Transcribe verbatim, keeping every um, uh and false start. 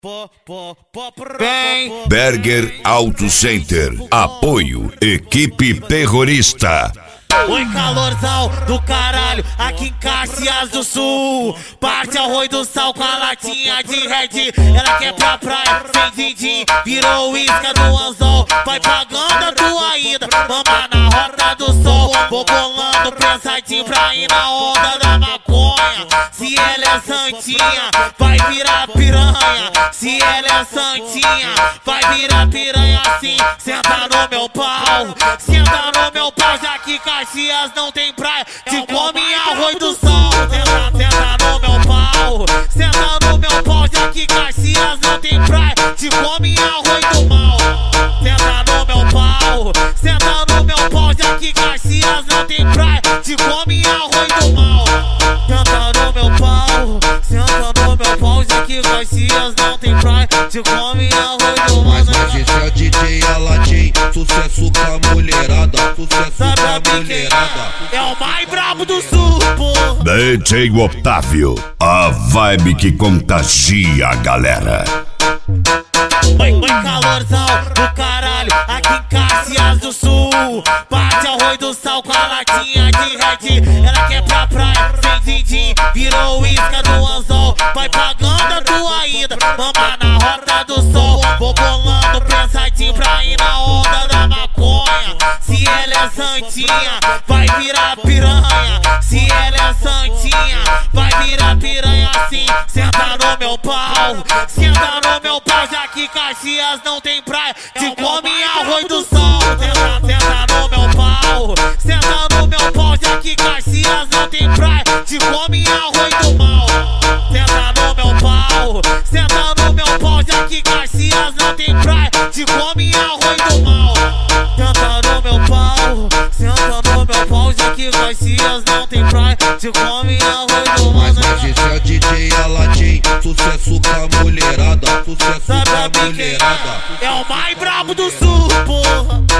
Vem. Berger Auto Center. Apoio Equipe Terrorista. Oi, calorzão do caralho, aqui em Caxias do Sul. Parte arroz do sal com a latinha de Red. Ela quer pra praia, sem din-din, virou isca do anzol. Vai pagando a tua ida, mama na roda do sol. Vou bolando pensadinho pra ir na onda da maconha. Se ela é santinha, vai virar piranha. Se ela é santinha, vai virar piranha assim. Senta no meu pau, senta no meu pau, já que Caxias não tem praia, te come arroz do sol. Senta, senta no meu pau, senta no meu pau, já que Caxias não tem praia, te come arroz do mal. Senta no meu pau, senta no meu pau, já que Caxias não tem praia, te come arroz do mal. Senta no meu pau, senta no meu pau, já que Caxias não tem praia, te come arroz do mal. Mas mas esse é o D J Aladim, sucesso com a mulherada, sucesso com a mulherada. É o mais brabo do sul, pô. D J Otávio, a vibe que contagia a galera. Oi, oi, calorzão do caralho, aqui em Caxias do Sul. Parte arroz do sal com a latinha de Red. Ela quer pra praia, sem din-din, virou isca do anzol. Vai pagando a tua ida, mama na roda do sol. Vou bolando pensadinho pra ir na onda da maconha. Se ela é santinha, vai virar piranha. Se ela é santinha, vai virar piranha assim. Senta no meu pau, senta no meu pau, já que Caxias não tem praia, te come arroz do sol. Senta, senta no meu pau, senta no meu pau, já que Caxias não tem praia, te come arroz do mal. Senta no meu pau, senta no meu pau, já que Caxias não tem praia, te come arroz do mal. Senta no meu pau, senta no meu pau, já que Caxias não tem praia, te come arroz do mal. Mas mas esse é o D J Aladim, sucesso com a mulherada, sucesso com a mulherada. É o mais brabo do sul, porra.